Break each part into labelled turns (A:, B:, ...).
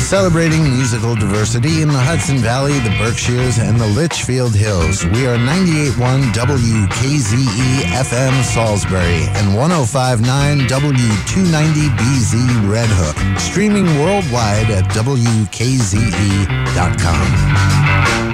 A: Celebrating musical diversity in the Hudson Valley, the Berkshires, and the Litchfield Hills. We are 98.1 WKZE FM Salisbury and 105.9 W290BZ Red Hook. Streaming worldwide at WKZE.com.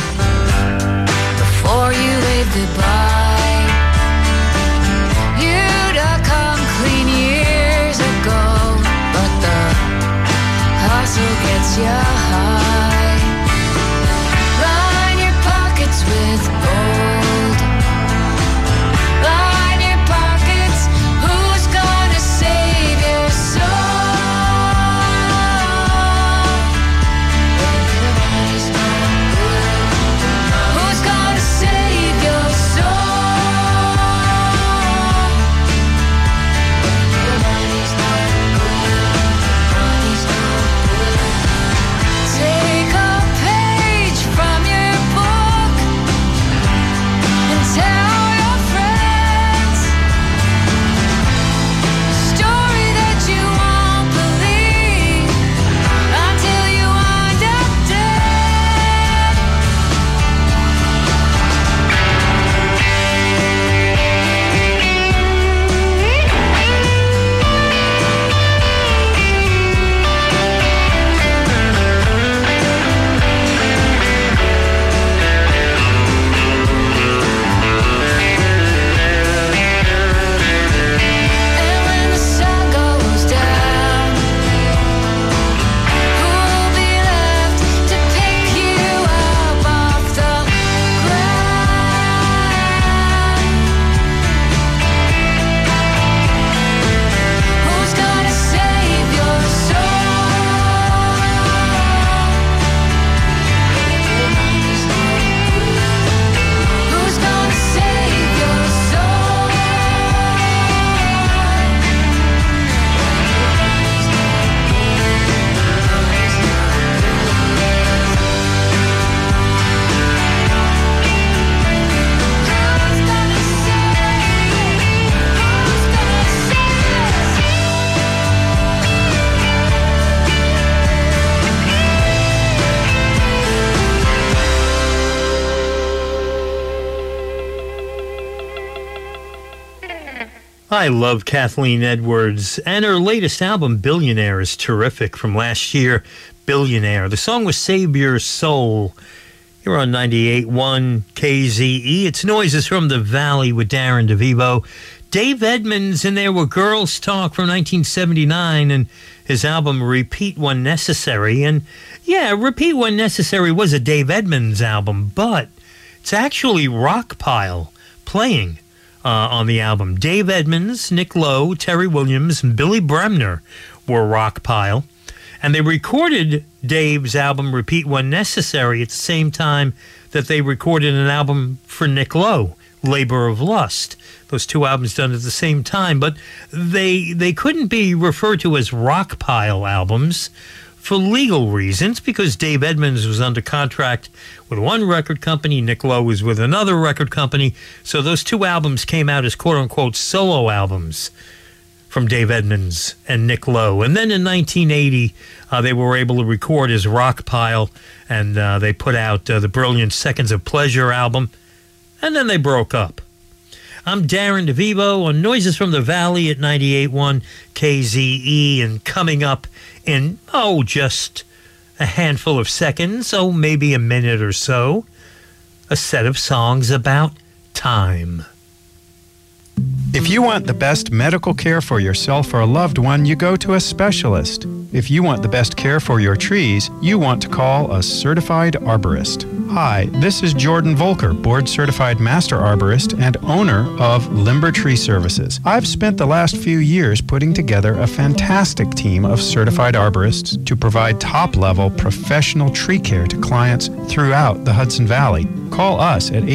B: goodbye. You I love Kathleen Edwards, and her latest album, Billionaire, is terrific from last year, Billionaire. The song was Save Your Soul. You're on 98.1 KZE. It's Noises from the Valley with Darren DeVivo. Dave Edmunds in there with Girls Talk from 1979 and his album Repeat When Necessary. And yeah, Repeat When Necessary was a Dave Edmunds album, but it's actually Rockpile playing on the album. Dave Edmunds, Nick Lowe, Terry Williams, and Billy Bremner were Rockpile. And they recorded Dave's album Repeat When Necessary at the same time that they recorded an album for Nick Lowe, Labor of Lust. Those two albums done at the same time, but they couldn't be referred to as Rockpile albums for legal reasons, because Dave Edmunds was under contract with one record company, Nick Lowe was with another record company, so those two albums came out as quote-unquote solo albums from Dave Edmunds and Nick Lowe. And then in 1980, they were able to record as Rockpile, and they put out the brilliant Seconds of Pleasure album, and then they broke up. I'm Darren DeVivo on Noises from the Valley at 98.1 KZE, and coming up in, just a handful of seconds, maybe a minute or so, a set of songs about time.
C: If you want the best medical care for yourself or a loved one, you go to a specialist. If you want the best care for your trees, you want to call a certified arborist. Hi, this is Jordan Volker, board-certified master arborist and owner of Limber Tree Services. I've spent the last few years putting together a fantastic team of certified arborists to provide top-level professional tree care to clients throughout the Hudson Valley. Call us at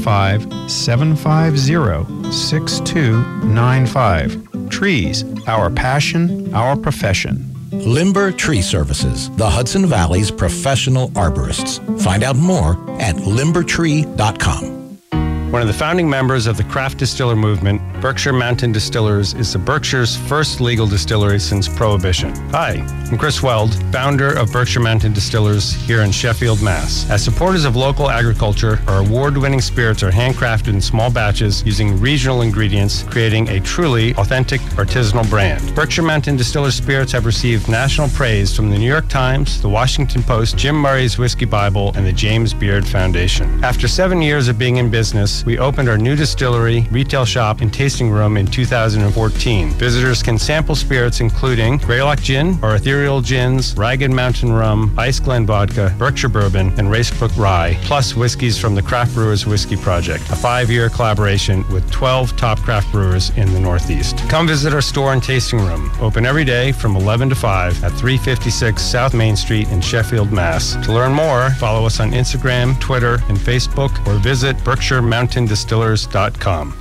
C: 845-750-6295. Trees, our passion, our profession.
D: Limber Tree Services, the Hudson Valley's professional arborists. Find out more at limbertree.com.
E: One of the founding members of the craft distiller movement, Berkshire Mountain Distillers is the Berkshire's first legal distillery since Prohibition. Hi, I'm Chris Weld, founder of Berkshire Mountain Distillers here in Sheffield, Mass. As supporters of local agriculture, our award-winning spirits are handcrafted in small batches using regional ingredients, creating a truly authentic artisanal brand. Berkshire Mountain Distillers spirits have received national praise from the New York Times, the Washington Post, Jim Murray's Whiskey Bible, and the James Beard Foundation. After 7 years of being in business, We opened our new distillery, retail shop, and tasting room in 2014. Visitors can sample spirits including Greylock Gin, our ethereal gins, Ragged Mountain Rum, Ice Glen Vodka, Berkshire Bourbon, and Racebrook Rye, plus whiskeys from the Craft Brewers Whiskey Project, a 5-year collaboration with 12 top craft brewers in the Northeast. Come visit our store and tasting room, open every day from 11 to 5 at 356 South Main Street in Sheffield, Mass. To learn more, follow us on Instagram, Twitter, and Facebook, or visit BerkshireMountainDistillers.com.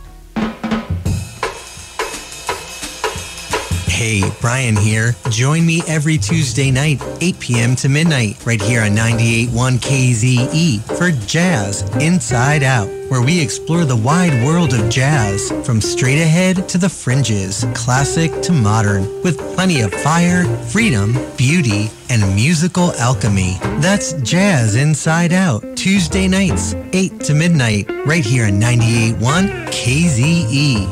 F: Hey, Brian here. Join me every Tuesday night, 8 p.m. to midnight, right here on 98.1 KZE for Jazz Inside Out, where we explore the wide world of jazz, from straight ahead to the fringes, classic to modern, with plenty of fire, freedom, beauty, and musical alchemy. That's Jazz Inside Out, Tuesday nights, 8 to midnight, right here on 98.1 KZE.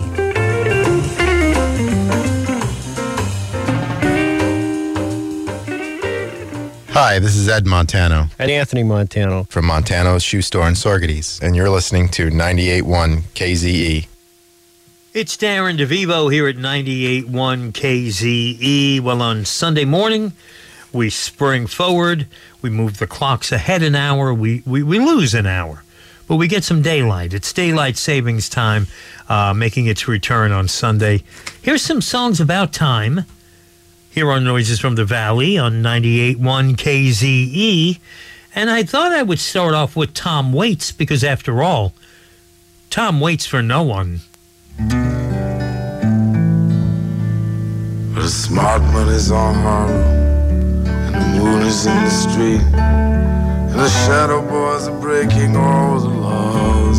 G: Hi, this is Ed Montano
H: And Anthony Montano.
G: from Montano's Shoe Store in Sorgaties, and you're listening to 98.1 KZE.
B: It's Darren DeVivo here at 98.1 KZE. Well, on Sunday morning, we spring forward. We move the clocks ahead an hour. We lose an hour, but we get some daylight. It's daylight savings time, making its return on Sunday. Here's some songs about time. Here are Noises from the Valley on 98.1 KZE. And I thought I would start off with Tom Waits, because after all, Tom waits for no one.
I: The smart money's on Harlem, and the moon is in the street, and the shadow boys are breaking all the laws.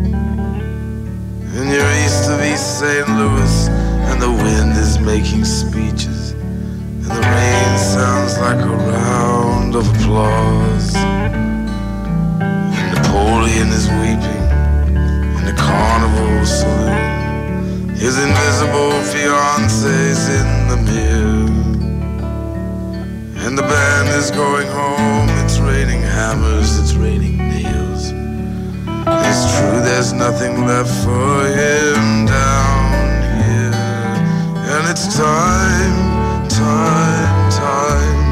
I: And you're east of East St. Louis, and the wind is making speeches, and the rain sounds like a round of applause. And Napoleon is weeping in the carnival saloon. His invisible fiance's in the mirror, and the band is going home. It's raining hammers, it's raining nails. It's true, there's nothing left for him down here. And it's time, time, time.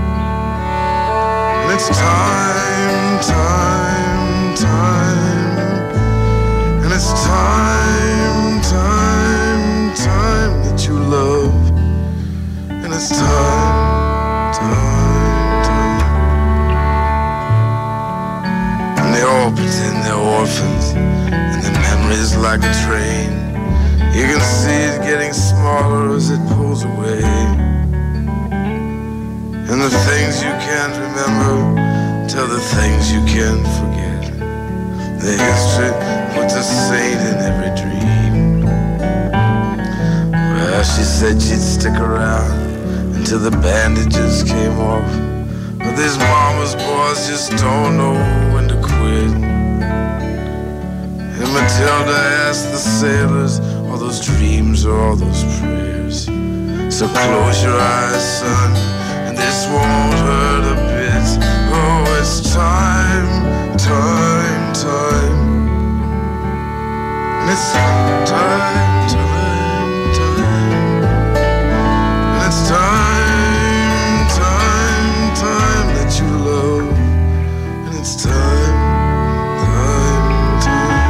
I: And it's time, time, time. And it's time, time, time that you love. And it's time, time, time. And they all pretend they're orphans, and the memory's like a train. You can see it getting smaller as it pulls away. And the things you can't remember tell the things you can't forget. The history puts a saint in every dream. Well, she said she'd stick around until the bandages came off, but these mama's boys just don't know when to quit. And Matilda asked the sailors, all those dreams or all those prayers. So close your eyes, son, and this won't hurt a bit. Oh, it's time, time, time. And it's time, time, time. And it's time, time, time that you love. And it's time, time, time.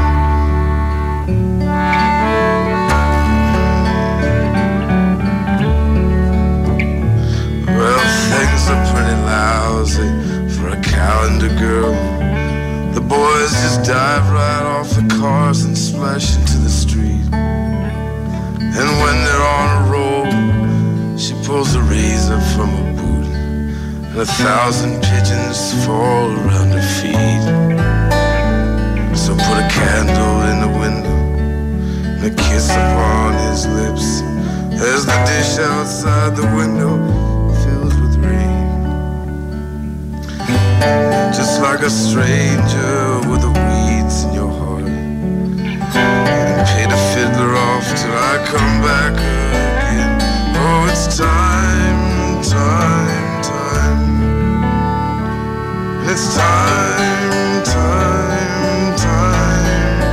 I: Well, things are pretty lousy for a calendar girl. The boys just dive right off the cars and splash into the street. And when they're on a roll, she pulls a razor from a boot, and 1,000 pigeons fall around her feet. So put a candle in the window and a kiss upon his lips, as the dish outside the window fills with rain. Just like a stranger with the weeds in your heart, and pay the fiddler off till I come back again. Oh, it's time, time, time. And it's time, time, time.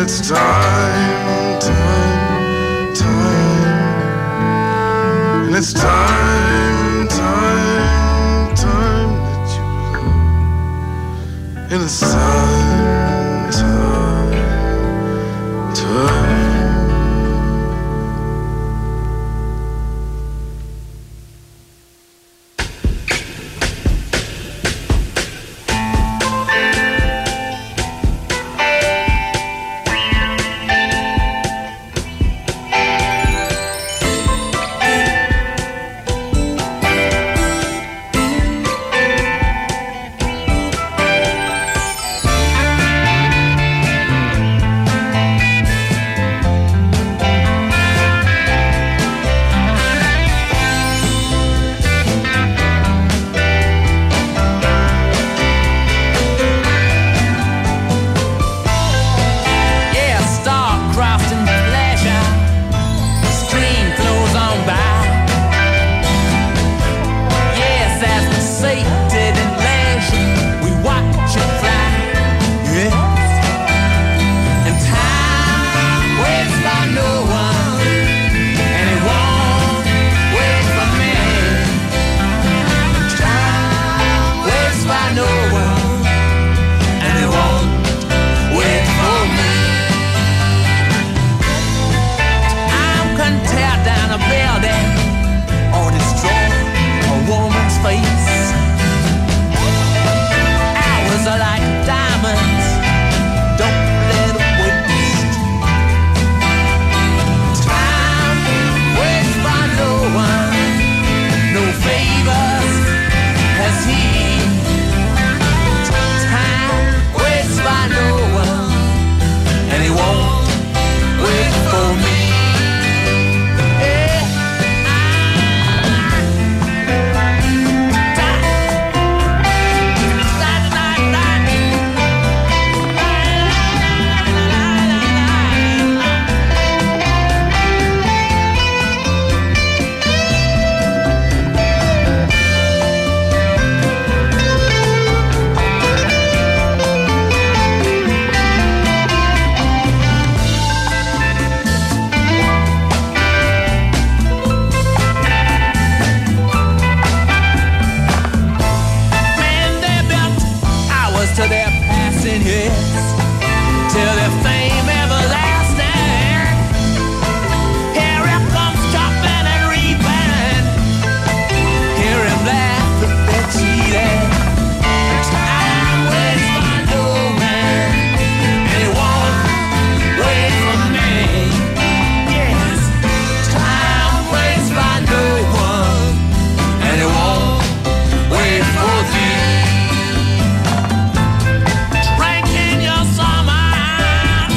I: it's time, time, time. And it's time, time, time that you love. And it's time, time, time.
H: Drinking your summer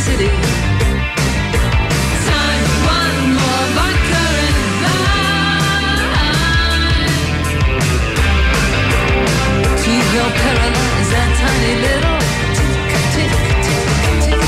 H: city. Time for one more vodka and wine. To help paralyze that tiny little tick, tick, tick, tick.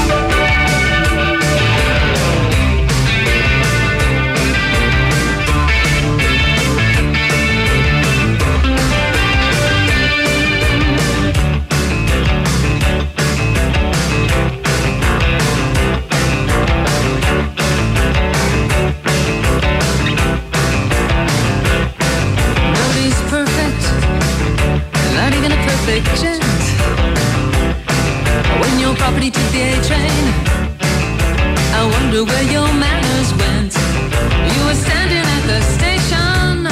H: Nobody's perfect, not even a perfect gent. When your property took the A train, I wonder where your manners went. You were standing at the station.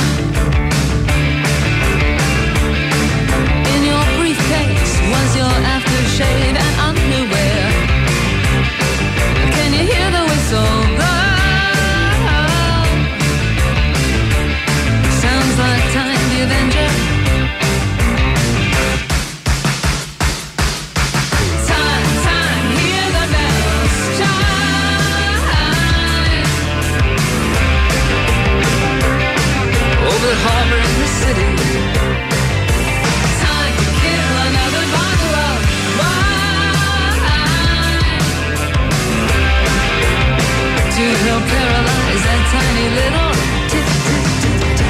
H: In your briefcase was your aftershave and underwear. Can you hear the whistle blow? Sounds like Time the Avenger. Time, time, hear the bells chime. Over the harbor in the city. Time to kill another bottle of wine. To help paralyze that tiny little tick, tick, tick, tick.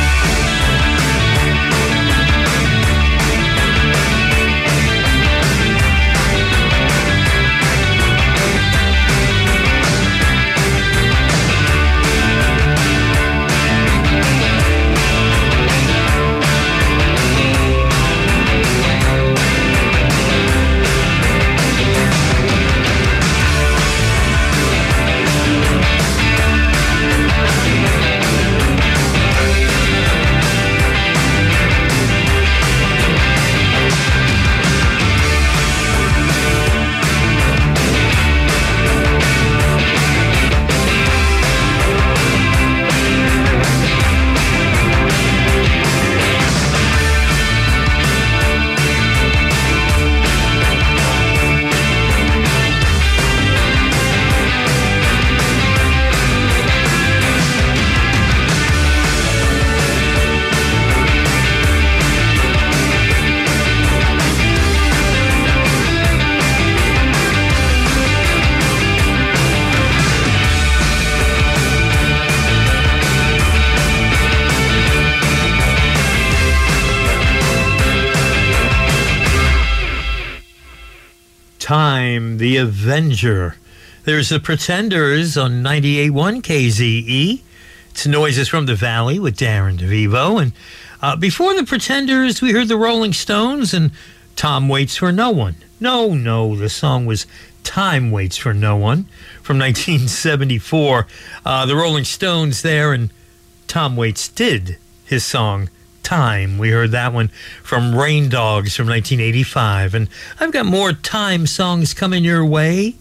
B: Time, the Avenger. There's the Pretenders on 98.1 KZE. It's Noises from the Valley with Darren DeVivo. And before the Pretenders, we heard the Rolling Stones and Tom Waits for No One. No, the song was Time Waits for No One from 1974. The Rolling Stones there, and Tom Waits did his song Time. We heard that one from Rain Dogs from 1985. And I've got more Time songs coming your way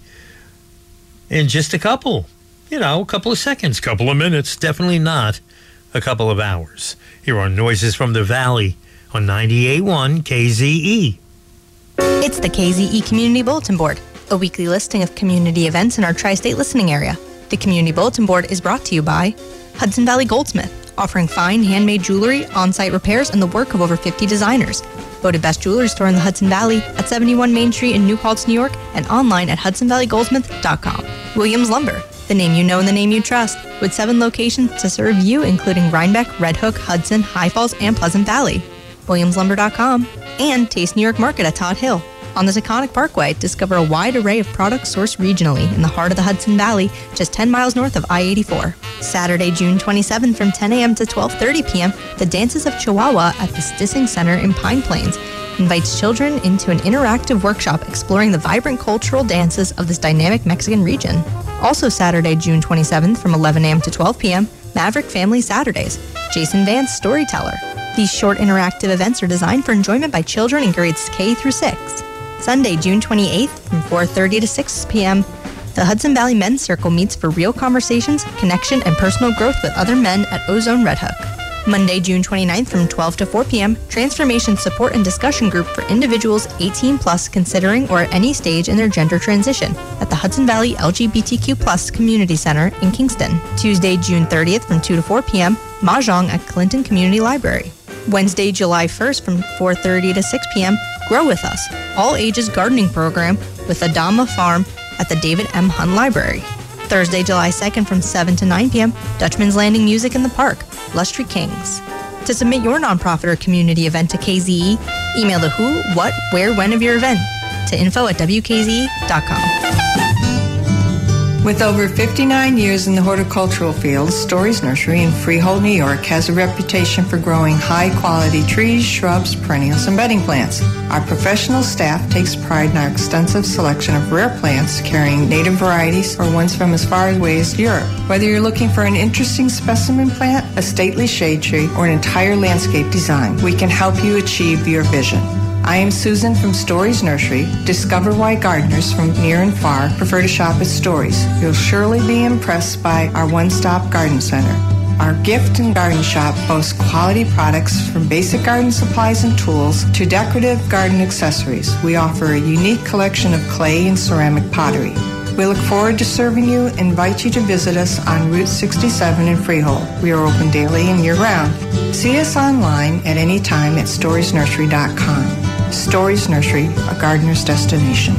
B: in just a couple. A couple of seconds, couple of minutes, definitely not a couple of hours. Here are Noises from the Valley on 98.1 KZE.
J: It's the KZE Community Bulletin Board, a weekly listing of community events in our tri-state listening area. The Community Bulletin Board is brought to you by Hudson Valley Goldsmith, offering fine handmade jewelry, on-site repairs, and the work of over 50 designers. Voted best jewelry store in the Hudson Valley at 71 Main Street in New Paltz, New York, and online at hudsonvalleygoldsmith.com. Williams Lumber, the name you know and the name you trust, with 7 locations to serve you, including Rhinebeck, Red Hook, Hudson, High Falls, and Pleasant Valley. WilliamsLumber.com, and Taste New York Market at Todd Hill. On the Taconic Parkway, discover a wide array of products sourced regionally in the heart of the Hudson Valley, just 10 miles north of I-84. Saturday, June 27th from 10 a.m. to 12:30 p.m., the Dances of Chihuahua at the Stissing Center in Pine Plains invites children into an interactive workshop exploring the vibrant cultural dances of this dynamic Mexican region. Also Saturday, June 27th from 11 a.m. to 12 p.m., Maverick Family Saturdays, Jason Vance Storyteller. These short interactive events are designed for enjoyment by children in grades K through 6. Sunday, June 28th from 4:30 to 6 p.m., the Hudson Valley Men's Circle meets for real conversations, connection, and personal growth with other men at Ozone Red Hook. Monday, June 29th from 12 to 4 p.m., Transformation Support and Discussion Group for individuals 18 plus considering or at any stage in their gender transition at the Hudson Valley LGBTQ Plus Community Center in Kingston. Tuesday, June 30th from 2 to 4 p.m., Mahjong at Clinton Community Library. Wednesday, July 1st from 4:30 to 6 p.m., Grow With Us, all ages gardening program with Adama Farm at the David M. Hunn Library. Thursday, July 2nd from 7 to 9 p.m., Dutchman's Landing Music in the Park, Lustry Kings. To submit your nonprofit or community event to KZE, email the who, what, where, when of your event to info@wkze.com.
K: With over 59 years in the horticultural field, Stories Nursery in Freehold, New York has a reputation for growing high-quality trees, shrubs, perennials, and bedding plants. Our professional staff takes pride in our extensive selection of rare plants carrying native varieties or ones from as far away as Europe. Whether you're looking for an interesting specimen plant, a stately shade tree, or an entire landscape design, we can help you achieve your vision. I am Susan from Stories Nursery. Discover why gardeners from near and far prefer to shop at Stories. You'll surely be impressed by our one-stop garden center. Our gift and garden shop boasts quality products from basic garden supplies and tools to decorative garden accessories. We offer a unique collection of clay and ceramic pottery. We look forward to serving you and invite you to visit us on Route 67 in Freehold. We are open daily and year-round. See us online at any time at storiesnursery.com. Stories Nursery, a gardener's destination.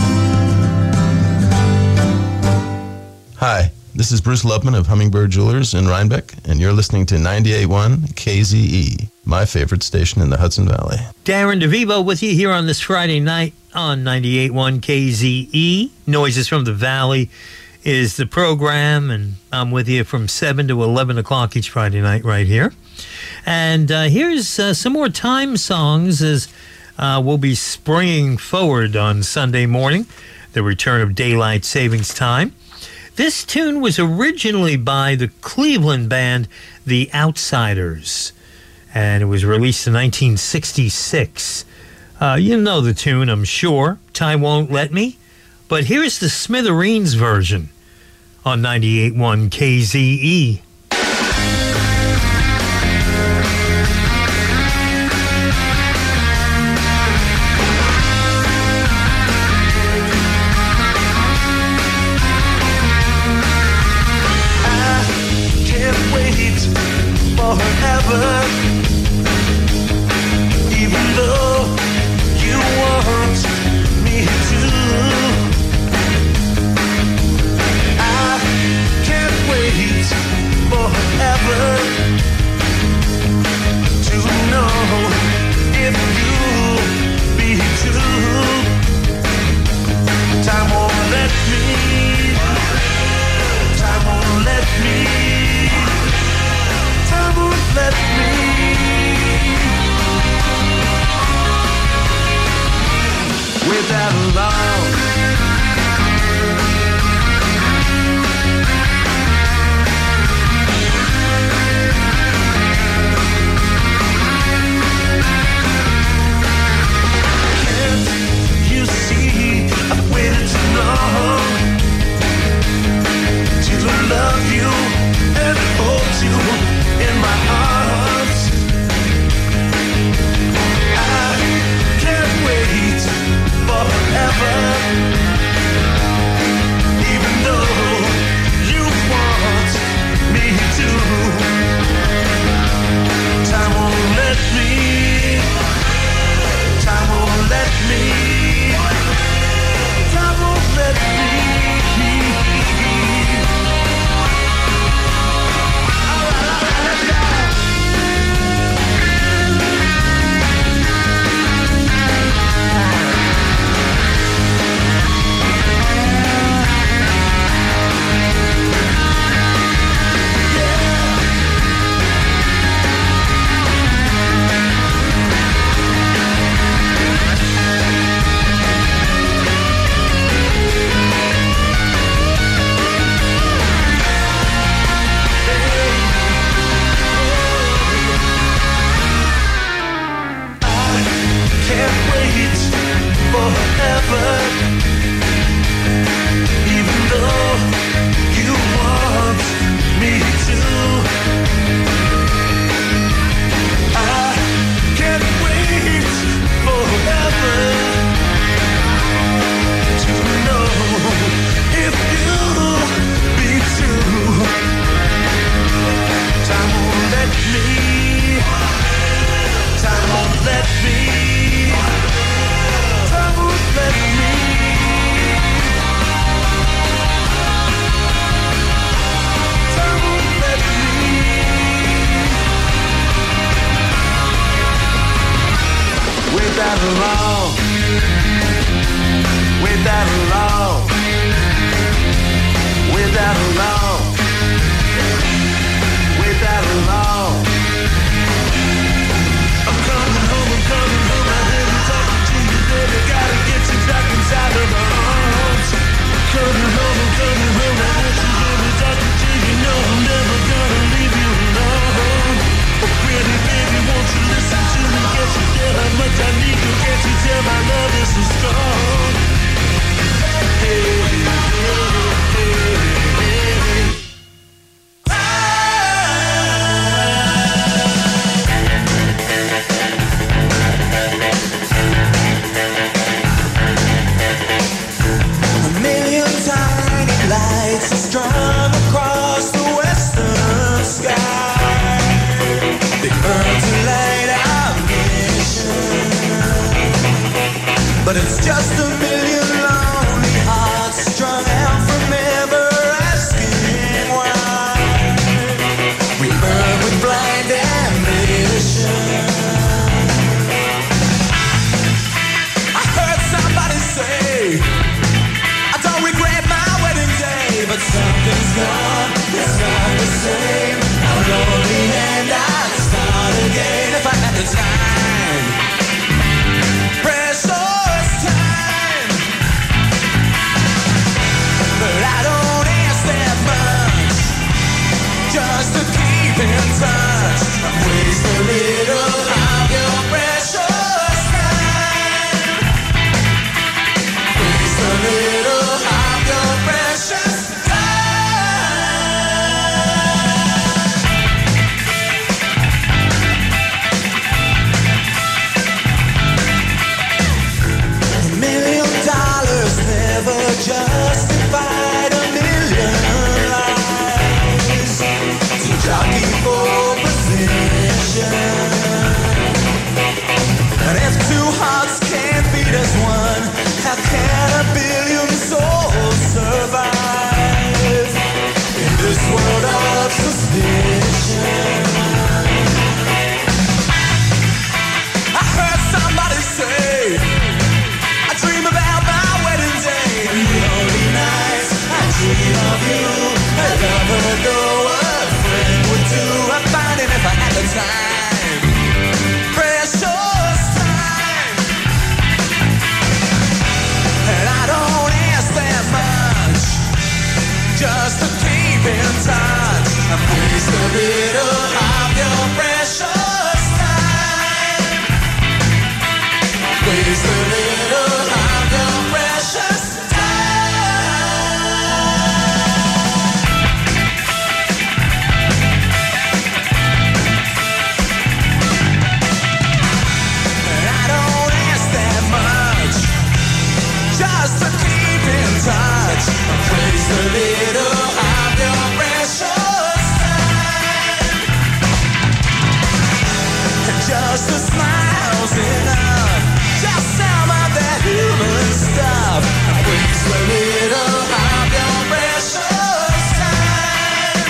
L: Hi, this is Bruce Lupman of Hummingbird Jewelers in Rhinebeck, and you're listening to 98.1 KZE, my favorite station in the Hudson Valley.
B: Darren DeVivo with you here on this Friday night on 98.1 KZE. Noises from the Valley is the program, and I'm with you from 7 to 11 o'clock each Friday night right here. And here's some more time songs as we'll be springing forward on Sunday morning, the return of daylight savings time. This tune was originally by the Cleveland band The Outsiders, and it was released in 1966. You know the tune, I'm sure, Time Won't Let Me, but here's the Smithereens version on 98.1 KZE.
M: Time won't let me that long, wait that long, wait that long, wait that long. I'm coming home, I hear you talking to you, baby, gotta get you back inside of my arms. Coming home, I hear you hear me talking to you, know I'm never gonna leave you alone. Oh, pretty baby, won't you listen to me? Can't you tell how much I need you? Can't you tell my love is so strong? Hey, hey, A million tiny lights are strung across the western sky. They burn to light our mission, but it's just a million lonely hearts strung out from ever asking why. We burn with blind ambition. I heard somebody say, I don't regret my wedding day, but something's gone, it's not the same. I'm lonely and I'd start again if I had the time. Precious time. But I don't ask that much, just to keep in touch. Waste a little of your precious time. Waste a little of your precious never justified a million lies to jockey for position. And if two hearts can't beat as one, how can a billion souls survive in this world of suspicion? I heard somebody say, I dream about my wedding day, and the only nights I dream of you. I never know what a friend would do. I'd find it if I had the time. Precious time. And I don't ask that much, just to keep in touch. I waste a little of your precious time. Waste a little of your precious just to keep in touch. Waste a little of your precious time. And just a smile's enough. Just some of that human stuff. Waste a little of your precious time.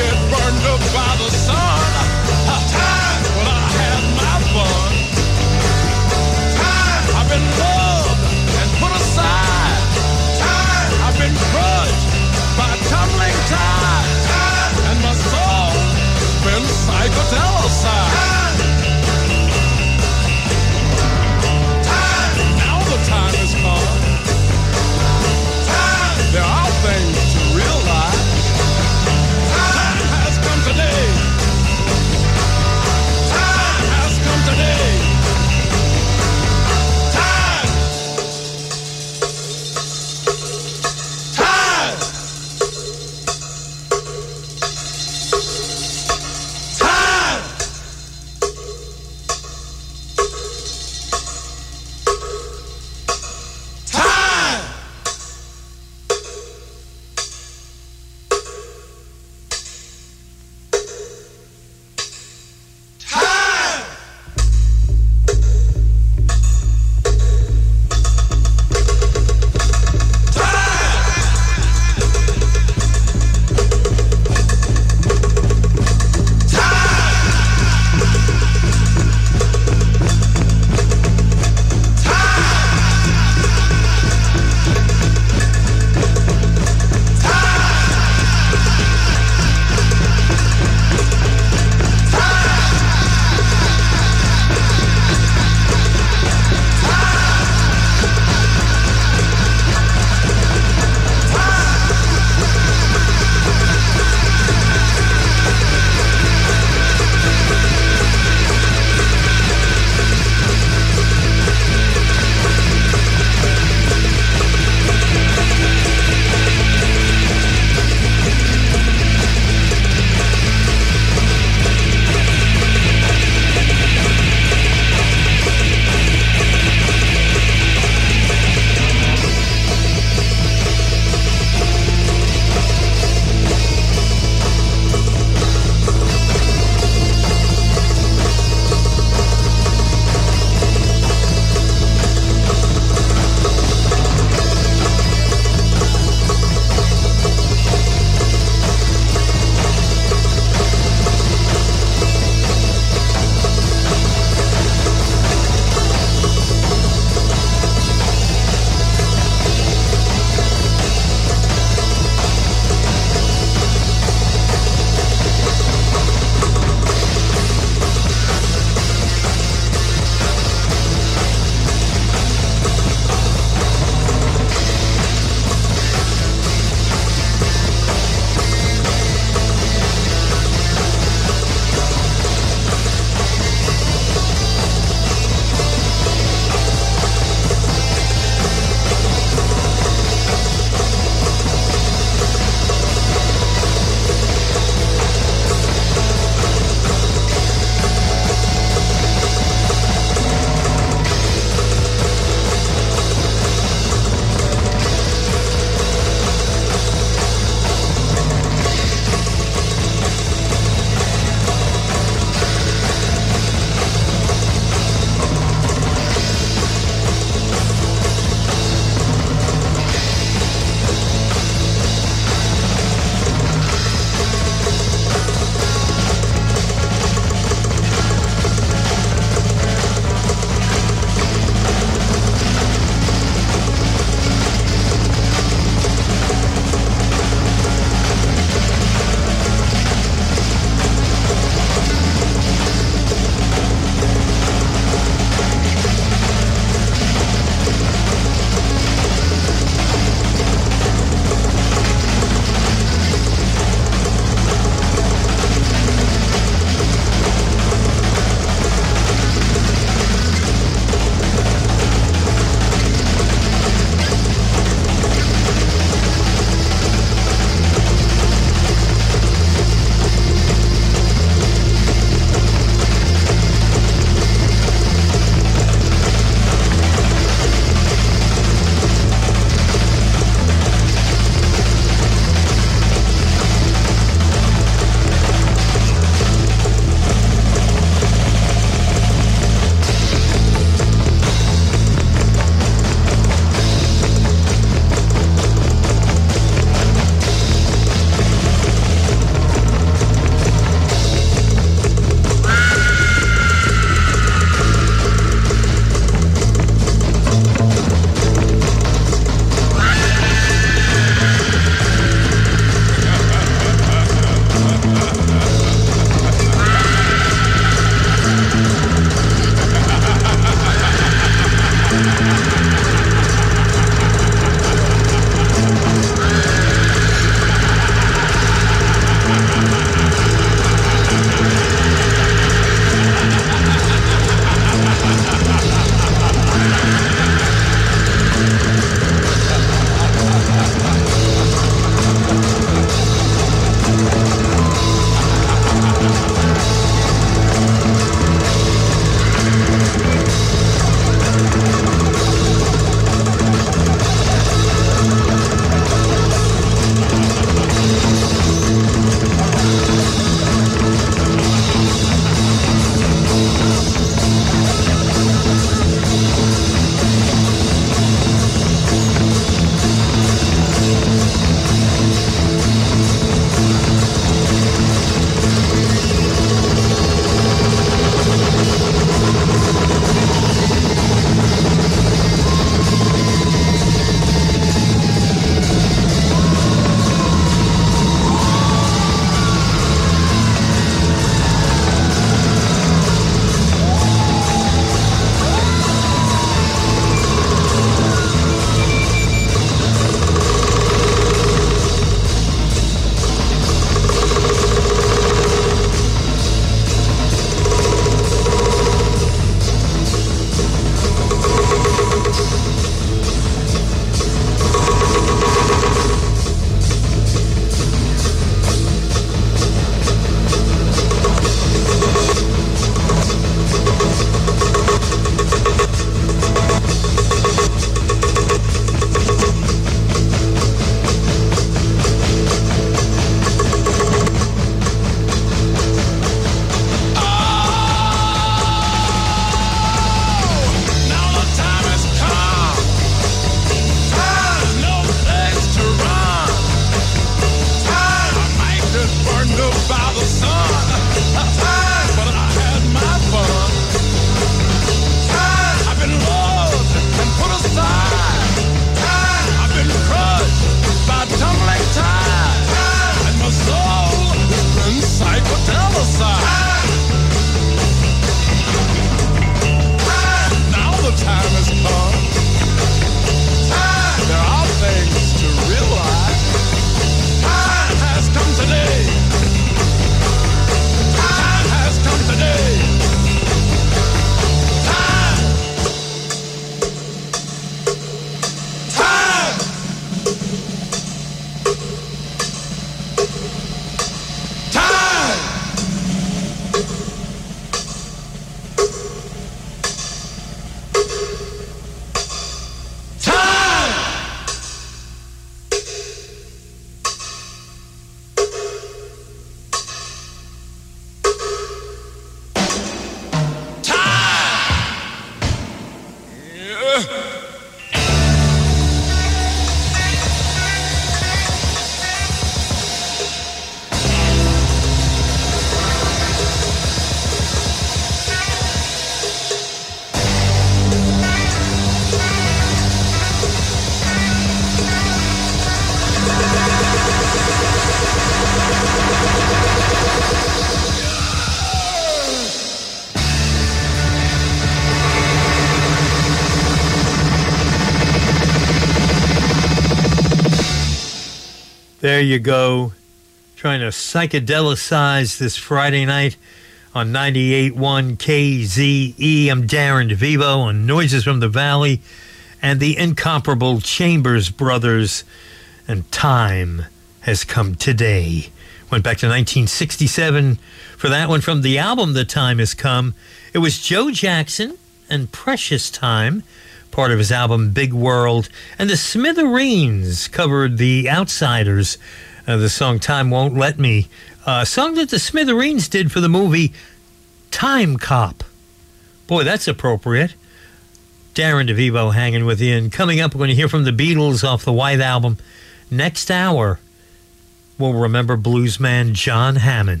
B: There you go. Trying to psychedelicize this Friday night on 98.1 KZE. I'm Darren DeVivo on Noises from the Valley and the incomparable Chambers Brothers. And Time Has Come Today. Went back to 1967 for that one from the album The Time Has Come. It was Joe Jackson and Precious Time, part of his album Big World. And the Smithereens covered The Outsiders, the song Time Won't Let Me. A song that the Smithereens did for the movie Time Cop. Boy, that's appropriate. Darren DeVivo hanging with you. And coming up, we're going to hear from the Beatles off the White Album. Next hour, we'll remember bluesman John Hammond.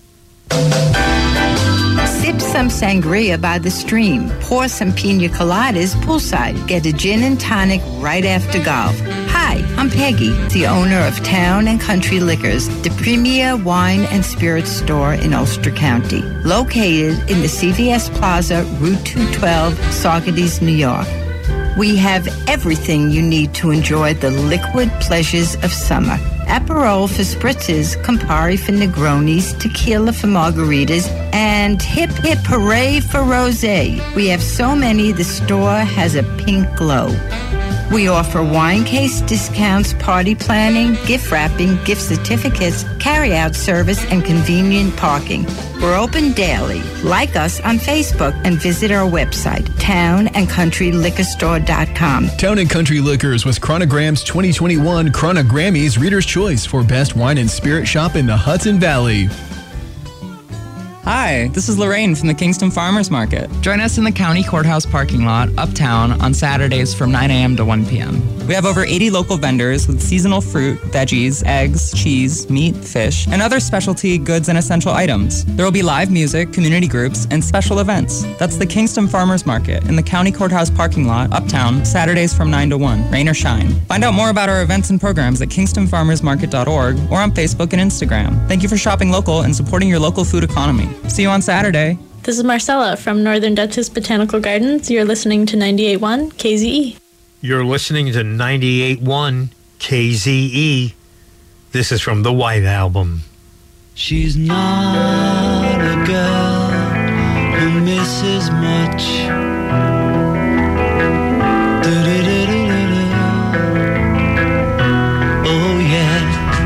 N: Sip some sangria by the stream. Pour some pina coladas poolside. Get a gin and tonic right after golf. Hi, I'm Peggy, the owner of Town and Country Liquors, the premier wine and spirits store in Ulster County. Located in the CVS Plaza, Route 212, Saugerties, New York. We have everything you need to enjoy the liquid pleasures of summer. Aperol for spritzes, Campari for Negronis, tequila for margaritas, and hip hip hooray for rosé. We have so many, the store has a pink glow. We offer wine case discounts, party planning, gift wrapping, gift certificates, carry-out service, and convenient parking. We're open daily. Like us on Facebook and visit our website, townandcountryliquorstore.com.
O: Town & Country Liquors was Chronogram's 2021 Chronogrammys Reader's Choice for Best Wine and Spirit Shop in the Hudson Valley.
P: Hi, this is Lorraine from the Kingston Farmers Market. Join us in the County Courthouse parking lot, uptown, on Saturdays from 9 a.m. to 1 p.m. We have over 80 local vendors with seasonal fruit, veggies, eggs, cheese, meat, fish, and other specialty goods and essential items. There will be live music, community groups, and special events. That's the Kingston Farmers Market in the County Courthouse parking lot, uptown, Saturdays from 9 to 1, rain or shine. Find out more about our events and programs at kingstonfarmersmarket.org or on Facebook and Instagram. Thank you for shopping local and supporting your local food economy. See you on Saturday.
Q: This is Marcella from Northern Dutchess Botanical Gardens. You're listening to 98.1 KZE.
B: You're listening to 98.1 KZE. This is from the White Album.
M: She's not a girl who misses much. Oh yeah.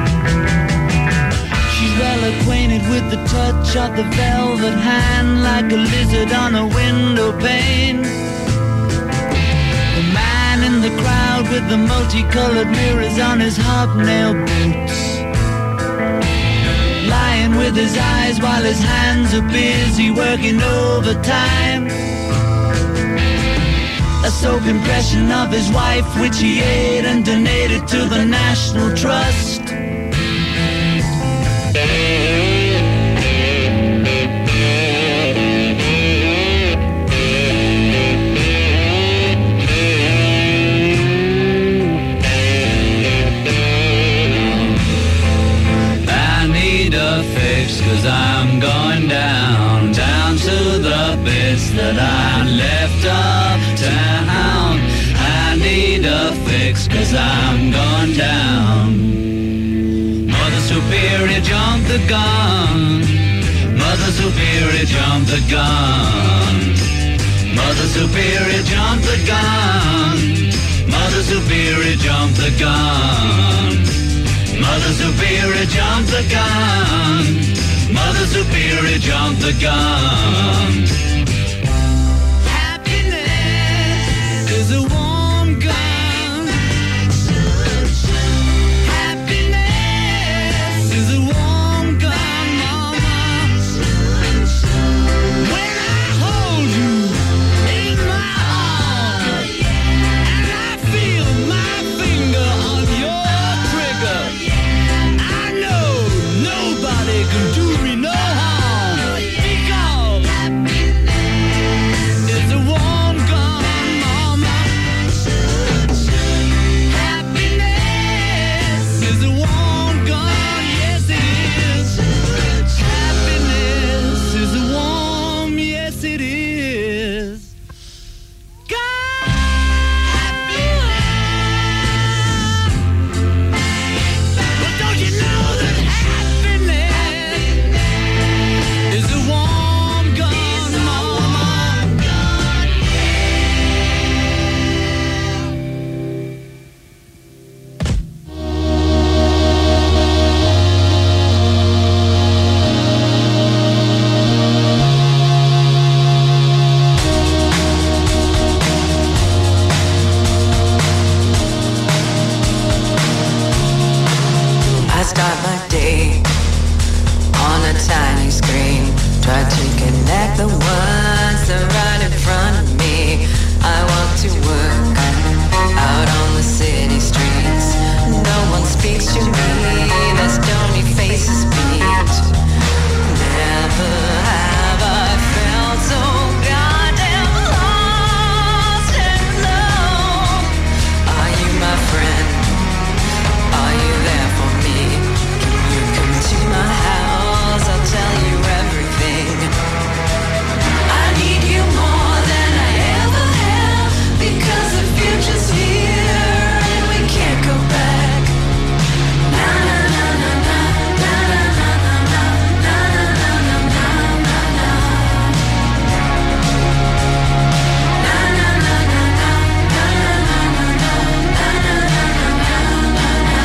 M: She's well acquainted with the touch of the velvet hand, like a lizard on a window pane. The man in the crowd with the multicolored mirrors on his hobnail boots, lying with his eyes while his hands are busy working overtime. A soap impression of his wife, which he ate and donated to the National Trust. Cause I'm going down, down to the bits that I left uptown. I need a fix cause I'm going down. Mother Superior jumped the gun. Mother Superior jumped the gun. Mother Superior jumped the gun. Mother Superior jumped the gun. Mother Superior jumped the gun. Mother Superior jumped the gun. Happiness is a warm gun. Happiness is a warm gun, mama. When I hold you in my arms and I feel my finger on your trigger, I know nobody can do me no harm, because it's a warm gun, mama.
H: I start my day on a tiny screen. Try to connect the ones that are right in front of me. I walk to work out on the city streets. No one speaks to me. Their stony faces beat. Never have I felt so goddamn lost and alone. Are you my friend? Are you there for me? Can you come to my house? I'll tell you everything. I need you more than I ever have, because the future's here and we can't go back. Na na na na na na na na na na na na na na na. Na na na na na na na na na na na na na.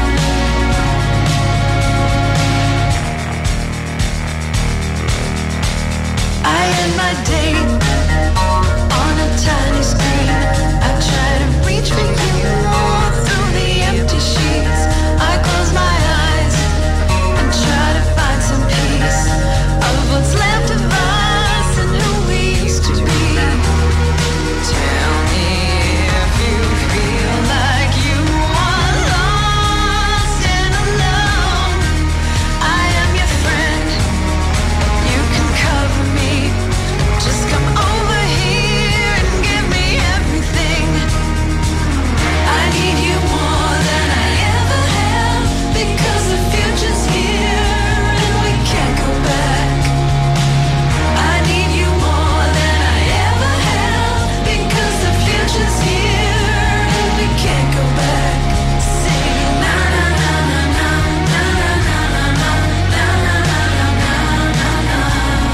H: I end my day on a tiny screen. I try to reach for you through the empty sheets. I close my eyes and try to find some peace of what's left of us and who we used to be. Tell me if you feel like you are lost and alone. I am your friend. You can cover me. Just come over here and give me everything. I need you more than I ever have, because the future's here and we can't go back. I need you more than I ever have, because the future's here and we can't go back. Sing na na na na na na na na na na na na na na.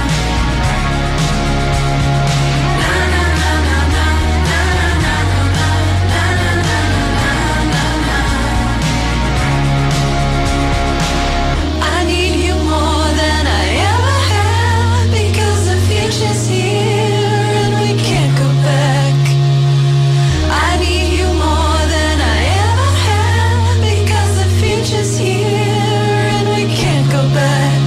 H: I need you more than I ever have, because the future's here and we can't go back. I need you more than I ever have, because the future's here and we can't go back.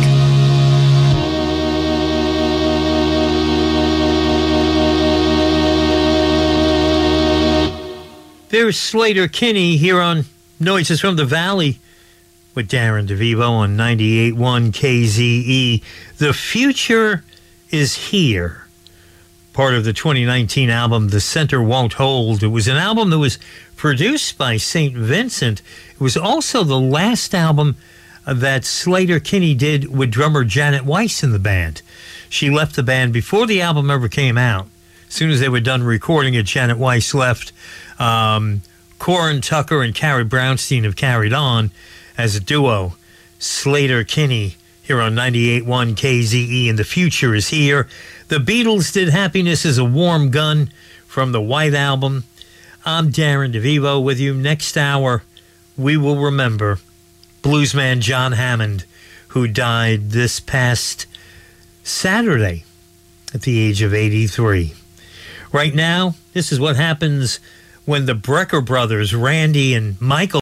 B: There's Slater Kinney here on Noises from the Valley with Darren DeVivo on 98.1 KZE. The future is here. Part of the 2019 album, The Center Won't Hold. It was an album that was produced by St. Vincent. It was also the last album that Slater Kinney did with drummer Janet Weiss in the band. She left the band before the album ever came out. As soon as they were done recording it, Janet Weiss left. Corin Tucker and Carrie Brownstein have carried on as a duo. Slater Kinney here on 98.1 KZE, and the future is here. The Beatles did Happiness is a Warm Gun from the White Album. I'm Darren DeVivo with you. Next hour, we will remember bluesman John Hammond, who died this past Saturday at the age of 83. Right now, this is what happens when the Brecker brothers, Randy and Michael,